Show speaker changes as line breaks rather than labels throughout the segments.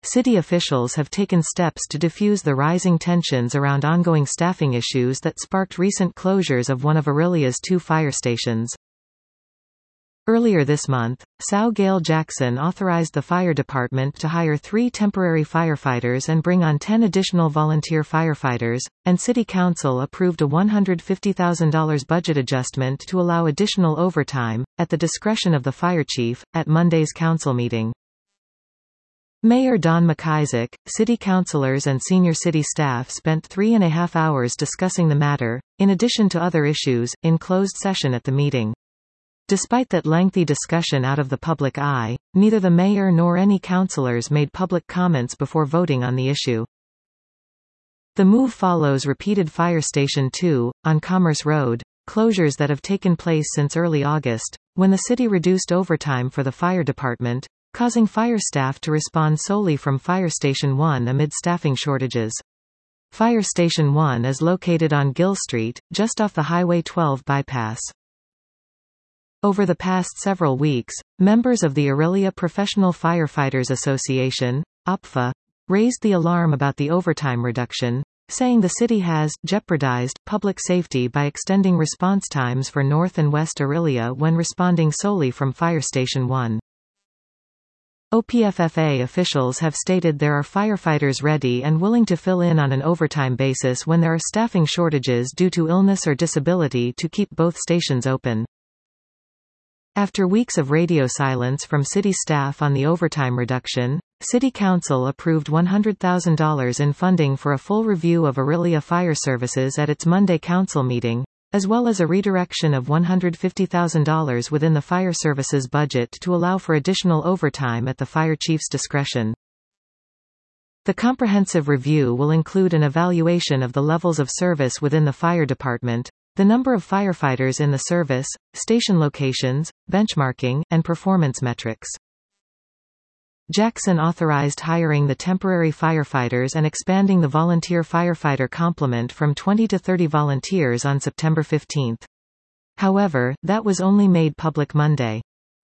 city officials have taken steps to defuse the rising tensions around ongoing staffing issues that sparked recent closures of one of Orillia's 2 fire stations. Earlier this month, São Gail Jackson authorized the fire department to hire 3 temporary firefighters and bring on 10 additional volunteer firefighters, and City Council approved a $150,000 budget adjustment to allow additional overtime, at the discretion of the fire chief, at Monday's council meeting. Mayor Don McIsaac, city councilors and senior city staff spent 3.5 hours discussing the matter, in addition to other issues, in closed session at the meeting. Despite that lengthy discussion out of the public eye, neither the mayor nor any councillors made public comments before voting on the issue. The move follows repeated Fire Station 2, on Commerce Road, closures that have taken place since early August, when the city reduced overtime for the fire department, causing fire staff to respond solely from Fire Station 1 amid staffing shortages. Fire Station 1 is located on Gill Street, just off the Highway 12 bypass. Over the past several weeks, members of the Orillia Professional Firefighters Association, OPFA, raised the alarm about the overtime reduction, saying the city has jeopardized public safety by extending response times for North and West Orillia when responding solely from Fire Station 1. OPFFA officials have stated there are firefighters ready and willing to fill in on an overtime basis when there are staffing shortages due to illness or disability to keep both stations open. After weeks of radio silence from city staff on the overtime reduction, City Council approved $100,000 in funding for a full review of Orillia Fire Services at its Monday council meeting, as well as a redirection of $150,000 within the fire services budget to allow for additional overtime at the fire chief's discretion. The comprehensive review will include an evaluation of the levels of service within the fire department, the number of firefighters in the service, station locations, benchmarking, and performance metrics. Jackson authorized hiring the temporary firefighters and expanding the volunteer firefighter complement from 20 to 30 volunteers on September 15. However, that was only made public Monday.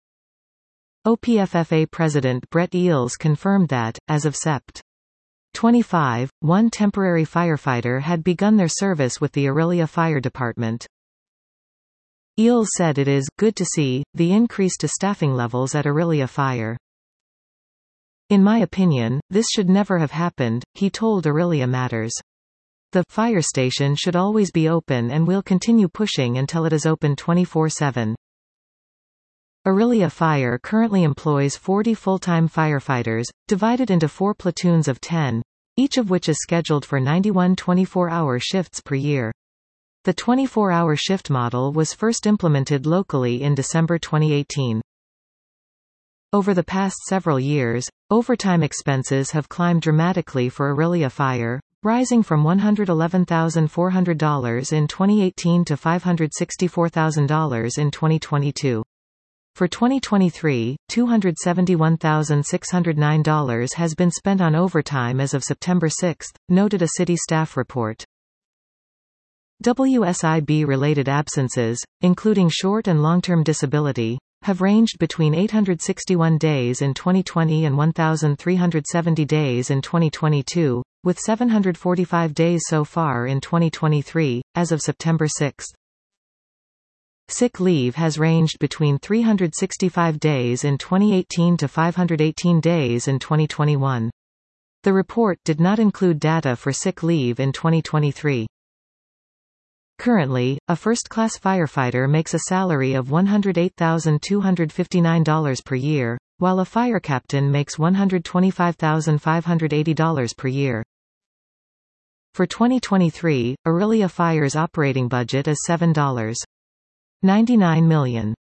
OPFFA President Brett Eales confirmed that, as of Sept. 25, 1 temporary firefighter had begun their service with the Orillia Fire Department. Eales said it is good to see the increase to staffing levels at Orillia Fire. In my opinion, this should never have happened, he told Orillia Matters. The fire station should always be open and we'll continue pushing until it is open 24/7. Orillia Fire currently employs 40 full-time firefighters, divided into 4 platoons of 10, each of which is scheduled for 91 24-hour shifts per year. The 24-hour shift model was first implemented locally in December 2018. Over the past several years, overtime expenses have climbed dramatically for Orillia Fire, rising from $111,400 in 2018 to $564,000 in 2022. For 2023, $271,609 has been spent on overtime as of September 6, noted a city staff report. WSIB-related absences, including short and long-term disability, have ranged between 861 days in 2020 and 1,370 days in 2022, with 745 days so far in 2023, as of September 6. Sick leave has ranged between 365 days in 2018 to 518 days in 2021. The report did not include data for sick leave in 2023. Currently, a first-class firefighter makes a salary of $108,259 per year, while a fire captain makes $125,580 per year. For 2023, Orillia Fire's operating budget is $7.99 million.